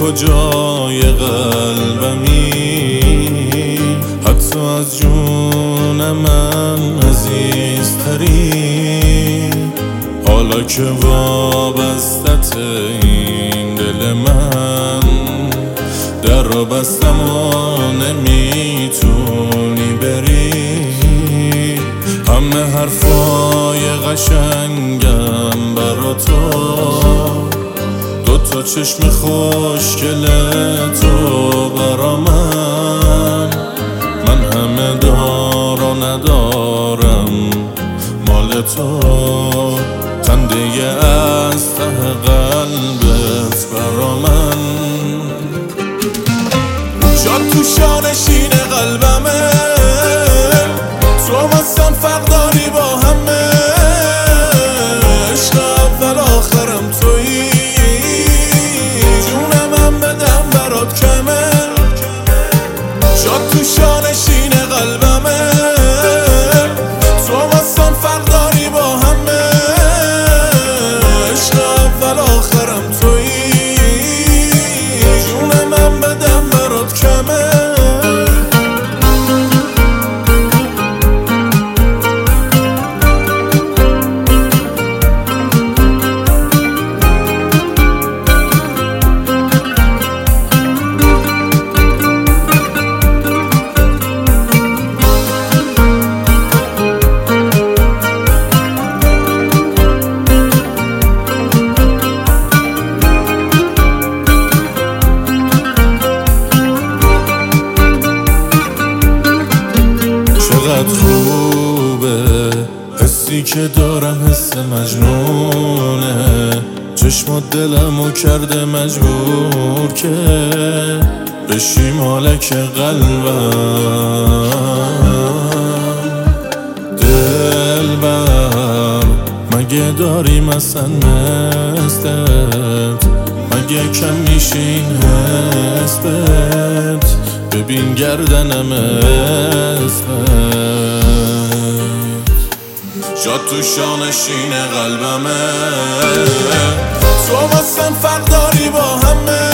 کجای قلبمی، حتی از جون من عزیزتری. حالا که وابستت این دل من، در را بستم و نمیتونی بری. همه حرفای قشنگم برا تو، دوتا چشم خوشگل تو برا من. من همه دار و ندارم مال تو، خنده از ته قلبت برا من. جات تو شانشین قلبمه، تو واسم فرق داری با همه. عشق اول آخرم تویی، جونم بدم برات کمه. جات تو شانشین قلبمه، تو واسم فرق داری با همه. عشق اول آخرم تویی، جونم بدم برات کمه. چقدر خوبه حسی که دارم، حس مجنونه. چشمات دلمو کرده مجبور که بشی مالک قلبم. دلبر مگه داریم اصلا مثلت؟ مگه کم میشین حسبت؟ ببین گردنم اسمت، جات تو شانشین قلبمه. تو واسم فرق داری با همه.